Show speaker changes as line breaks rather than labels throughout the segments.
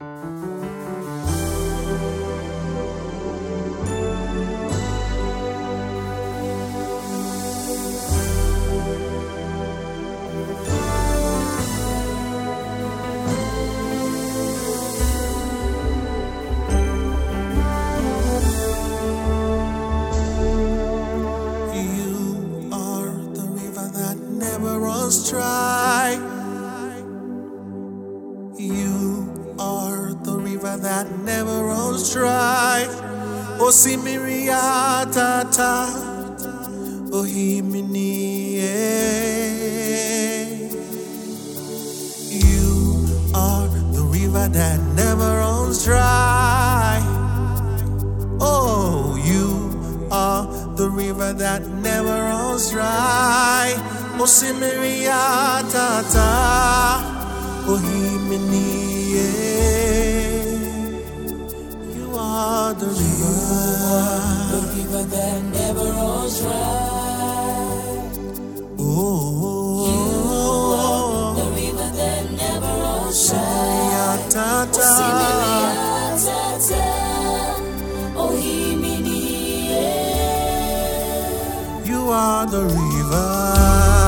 Dry. You are the river that never runs dry. O Simiria Tata, O Himini. You are the river that never runs dry. Oh, you are the river that never runs dry. O Simiria Tata, O Himini. You are the
river that never runs dry.
Oh,
you are the river that never runs dry.
Tata,
O Simiria Tata, O Himini.
You are the river.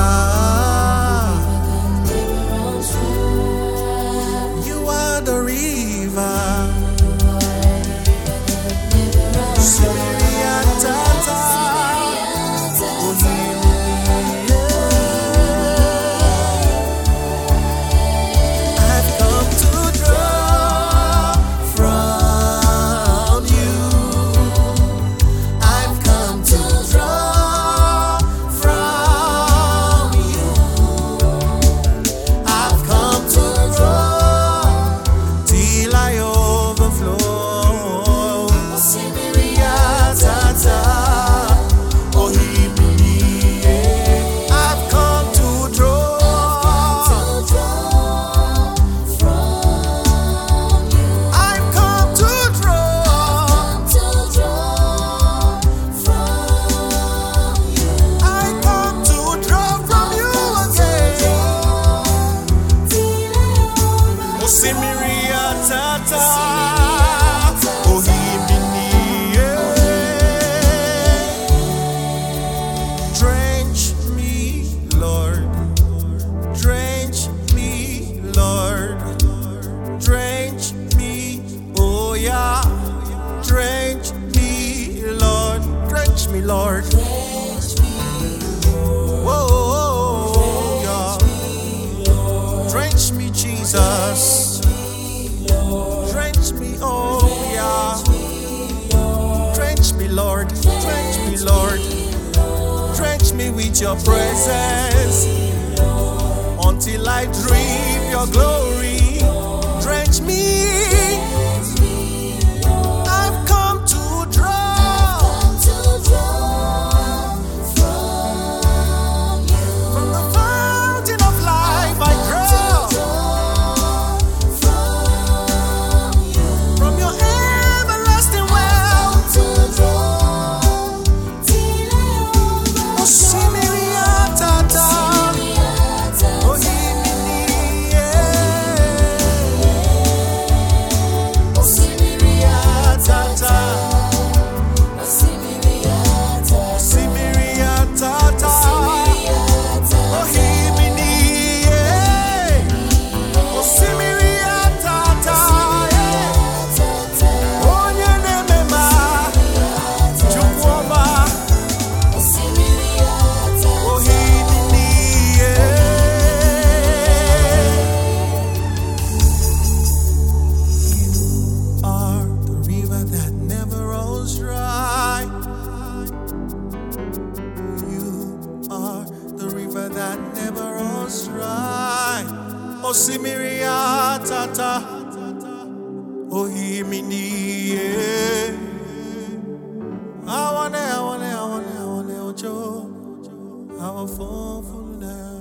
Lord,
drench me, Lord.
Whoa, yeah. Drench me, Jesus. Drench me, oh yeah. Drench me, Lord. Drench me, Lord. Drench me with your presence until I drip your glory. Drench me. That never runs dry. O Simiria Tata, O Himini. I want Ojo, our phone full now.